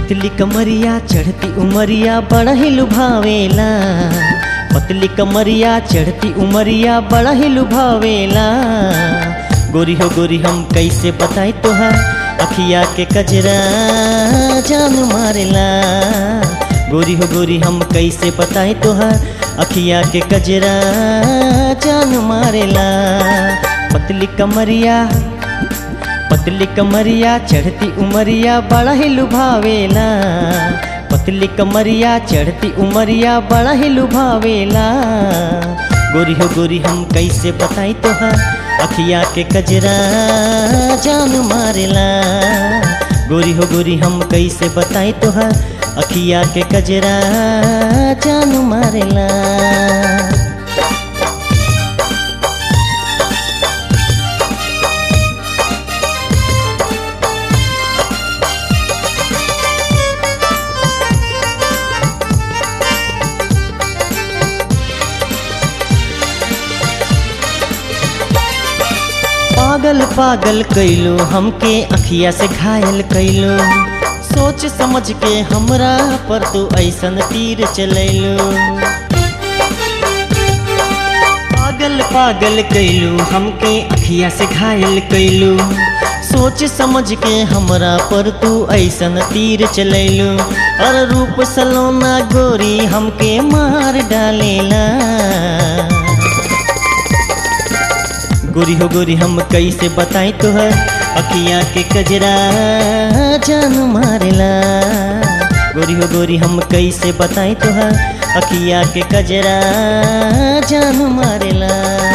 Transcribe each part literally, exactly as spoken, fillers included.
पतली कमरिया चढ़ती उमरिया बड़ा ही लुभावेला। पतली कमरिया चढ़ती उमरिया बड़ा ही लुभावेला। गोरी हो गोरी हम कैसे बताई तोहार अखिया के कजरा जान मारेला। गोरी हो गोरी हम कैसे बताई तोहार अखिया के कजरा जान मारेला। पतली कमरिया पतली कमरिया चढ़ती उमरिया बड़ा ही लुभावेला। पतली कमरिया चढ़ती उमरिया बड़ा ही लुभावेला। गोरी हो गोरी हम कैसे बताई तोहार अखिया के कजरा जान मारेला। गोरी हो गोरी हम कैसे बताई तोहार अखिया के कजरा जान मारेला। पागल पागल कैलो हमके अखिया से घायल कैलो। सोच समझ के हमरा पर तू ऐसन तीर चलैलो। पागल पागल कैलो हमके अखिया से घायल कैलो। सोच समझ के हमरा पर तू ऐसन तीर चलैलो। और रूप सलोना गोरी हमके मार डालेला। गोरी हो गोरी हम कैसे बताई तोहर अखिया के कजरा जान मारेला। गोरी हो गोरी हम कैसे बताई तोहर अखिया के कजरा जान मारेला।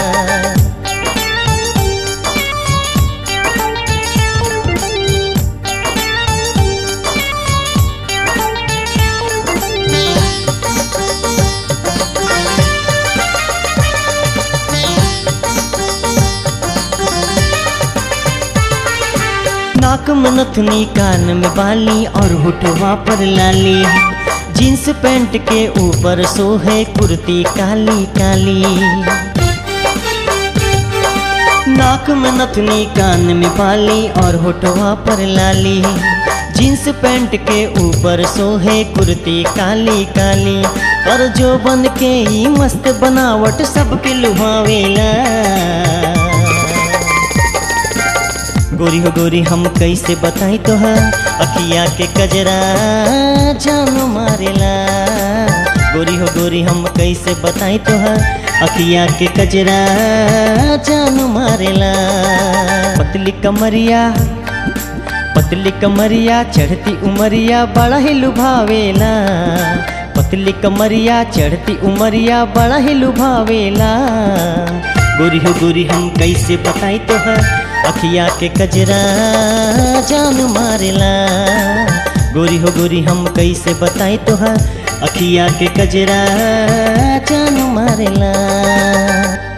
नाक में नथनी कान में बाली और होठवा पर लाली। जींस पैंट के ऊपर सोहे कुर्ती काली काली। नाक में नथनी कान में बाली और होठवा पर लाली। जींस पैंट के ऊपर सोहे कुर्ती काली काली। और जो बन के ही मस्त बनावट सबके लुभावेला। गोरी हो गोरी हम कैसे बताई तोहार अखिया के कजरा जान मारेला। गोरी हो गोरी हम कैसे बताई तोहार अखिया के कजरा जान मारेला। पतली कमरिया पतली कमरिया चढ़ती उमरिया बड़ा ही लुभावेला। पतली कमरिया चढ़ती उमरिया बड़ा ही लुभावेला। गोरी हो गोरी हम कैसे बताई तोहार अखिया के कजरा जान मारेला। गोरी हो गोरी हम कैसे बताई तोहार अखिया के कजरा जान मारेला।